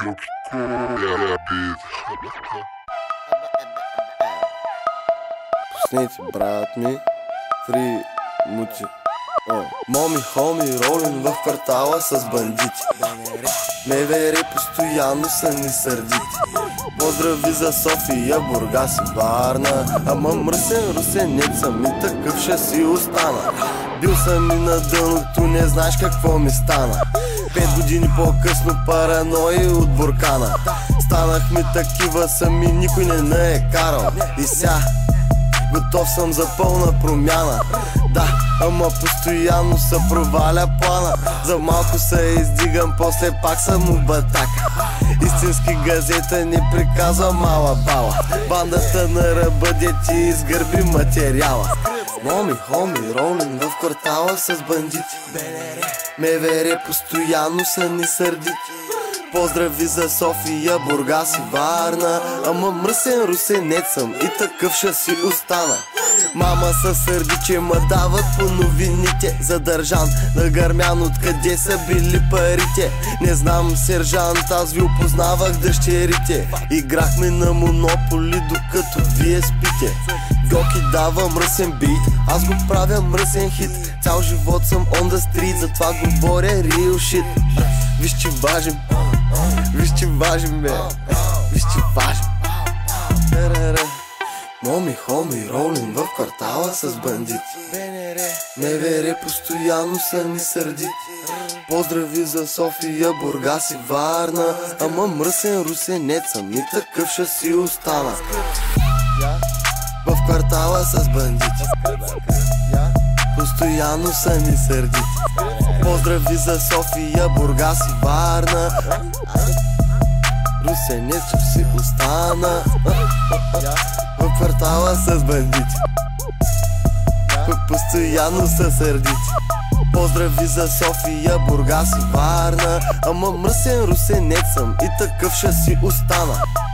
Пуснете, брат ми, фри мути. Моми, хоми, ролим в квартала с бандити. МВР постоянно са ни сърдити. Поздрави за София, Бургас и Варна. Ама мръсен русенец съм и такъв ще си остана. Бил съм и на дъното, не знаеш какво ми стана. 5 години по-късно паранои от буркана. Станахме такива сами, никой не е карал. И ся готов съм за пълна промяна. Да, ама постоянно се проваля плана. За малко се издигам, после пак съм у батака. Истински газета не приказва мала бала. Бандата на ръба дети изгърби материала. Моми, хоми, ролим в квартала с бандити. МВР постоянно са ни сърдити. Поздрави за София, Бургас и Варна. Ама мръсен русенец съм и такъв ще си остана. Мама се сърди, че ма дават по новините. Задържан на Гърмян, откъде са били парите. Не знам, сержант, аз ви опознавах дъщерите. Играхме на монополи, докато вие спите. Гоки дава мръсен бит, аз го правя мръсен хит. Цял живот съм on the street, затова говоря real shit. Виж, че важим, виж, че важим, бе. Виж, че важим. Моми, хоми, ролим в квартала с бандити. МВР постоянно са ни сърдити. Поздрави за София, Бургас и Варна. Ама мръсен русенец съм и такъв ще си остана. В квартала с бандити. Постоянно са ни сърдити. Поздрави за София, Бургас и Варна. Русенец ще си остана. В квартала с бандити. Постоянно са сърдити. Поздрави за София, Бургас и Варна. Ама мръсен русенец съм и такъв ще си остана.